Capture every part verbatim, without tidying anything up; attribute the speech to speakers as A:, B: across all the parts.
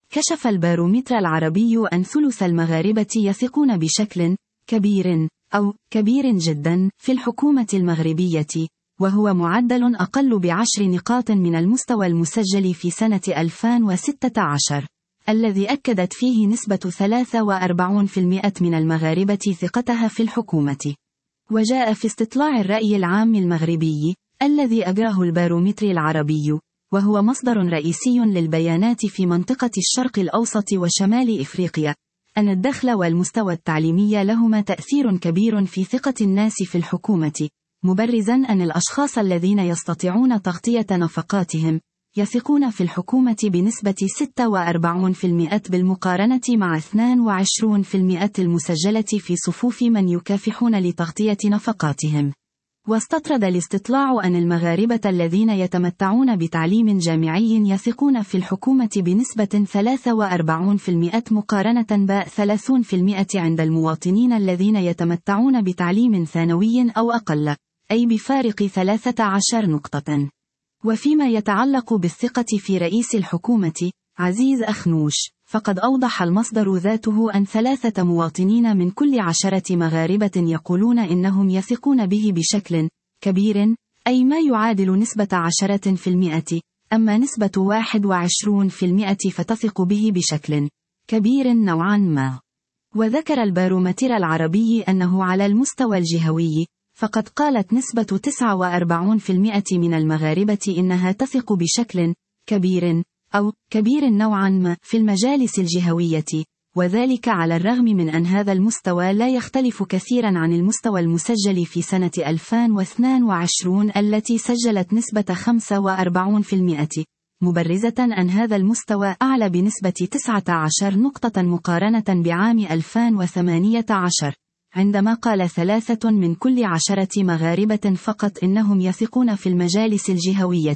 A: كشف البارومتر العربي أن ثلث المغاربة يثقون بشكل كبير أو كبير جدا في الحكومة المغربية، وهو معدل أقل بعشر نقاط من المستوى المسجل في سنة ألفين وستة عشر، الذي أكدت فيه نسبة ثلاثة وأربعين بالمئة من المغاربة ثقتها في الحكومة. وجاء في استطلاع الرأي العام المغربي الذي أجراه البارومتر العربي، وهو مصدر رئيسي للبيانات في منطقة الشرق الأوسط وشمال إفريقيا، أن الدخل والمستوى التعليمي لهما تأثير كبير في ثقة الناس في الحكومة، مبرزا أن الأشخاص الذين يستطيعون تغطية نفقاتهم يثقون في الحكومة بنسبة ستة وأربعين بالمئة بالمقارنة مع اثنين وعشرين بالمئة المسجلة في صفوف من يكافحون لتغطية نفقاتهم. واستطرد الاستطلاع أن المغاربة الذين يتمتعون بتعليم جامعي يثقون في الحكومة بنسبة ثلاثة وأربعين بالمئة مقارنة ب ثلاثين بالمئة عند المواطنين الذين يتمتعون بتعليم ثانوي أو أقل، أي بفارق ثلاثة عشر نقطة. وفيما يتعلق بالثقة في رئيس الحكومة عزيز أخنوش، فقد أوضح المصدر ذاته أن ثلاثة مواطنين من كل عشرة مغاربة يقولون إنهم يثقون به بشكل كبير، أي ما يعادل نسبة عشرة في المئة، أما نسبة واحد وعشرين في المئة فتثق به بشكل كبير نوعا ما. وذكر البارومتر العربي أنه على المستوى الجهوي فقد قالت نسبة تسعة وأربعين بالمئة من المغاربة إنها تثق بشكل كبير أو كبير نوعا ما في المجالس الجهوية، وذلك على الرغم من أن هذا المستوى لا يختلف كثيرا عن المستوى المسجل في سنة ألفين واثنين وعشرين التي سجلت نسبة خمسة وأربعين بالمئة، مبرزة أن هذا المستوى أعلى بنسبة تسعة عشر نقطة مقارنة بعام ألفين وثمانية عشر، عندما قال ثلاثة من كل عشرة مغاربة فقط إنهم يثقون في المجالس الجهوية.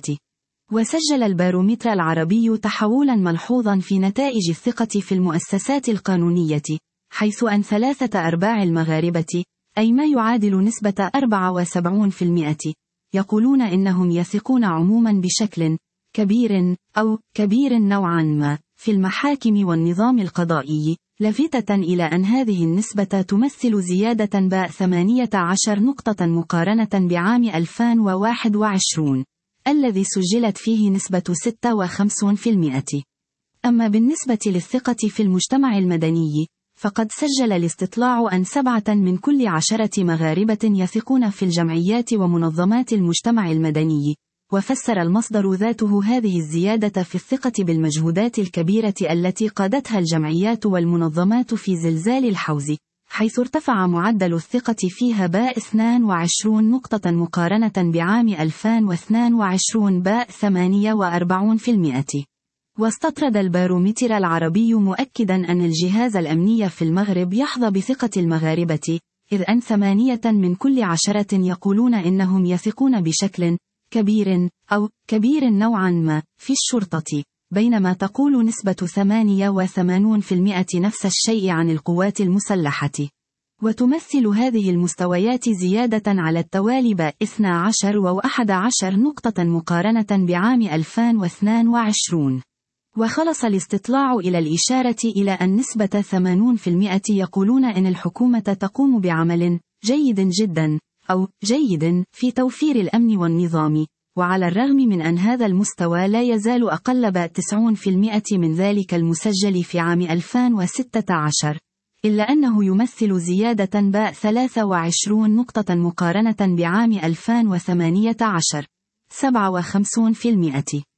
A: وسجل البارومتر العربي تحولا ملحوظا في نتائج الثقة في المؤسسات القانونية، حيث أن ثلاثة أرباع المغاربة، أي ما يعادل نسبة أربعة وسبعين بالمئة، يقولون إنهم يثقون عموما بشكل كبير أو كبير نوعا ما في المحاكم والنظام القضائي، لافتة إلى أن هذه النسبة تمثل زيادة ب ثمانية عشر نقطة مقارنة بعام ألفين وواحد وعشرين الذي سجلت فيه نسبة ستة وخمسين بالمئة. أما بالنسبة للثقة في المجتمع المدني، فقد سجل الاستطلاع أن سبعة من كل عشرة مغاربة يثقون في الجمعيات ومنظمات المجتمع المدني، وفسر المصدر ذاته هذه الزيادة في الثقة بالمجهودات الكبيرة التي قادتها الجمعيات والمنظمات في زلزال الحوز، حيث ارتفع معدل الثقة فيها ب اثنين وعشرين نقطة مقارنة بعام ألفين واثنين وعشرين ب ثمانية وأربعين بالمئة. واستطرد البارومتر العربي مؤكدا أن الجهاز الأمني في المغرب يحظى بثقة المغاربة، إذ أن ثمانية من كل عشرة يقولون إنهم يثقون بشكل كبير أو كبير نوعا ما في الشرطة، بينما تقول نسبة ثمانية وثمانين بالمئة نفس الشيء عن القوات المسلحة. وتمثل هذه المستويات زيادة على التوالي ب اثني عشر وأحد عشر نقطة مقارنة بعام ألفين واثنين وعشرين. وخلص الاستطلاع إلى الإشارة إلى أن نسبة ثمانين بالمئة يقولون إن الحكومة تقوم بعمل جيد جدا أو جيد في توفير الأمن والنظام، وعلى الرغم من أن هذا المستوى لا يزال أقل ب تسعين بالمئة من ذلك المسجل في عام ألفين وستة عشر، إلا أنه يمثل زيادة ب ثلاثة وعشرين نقطة مقارنة بعام ألفين وثمانية عشر، سبعة وخمسين بالمئة.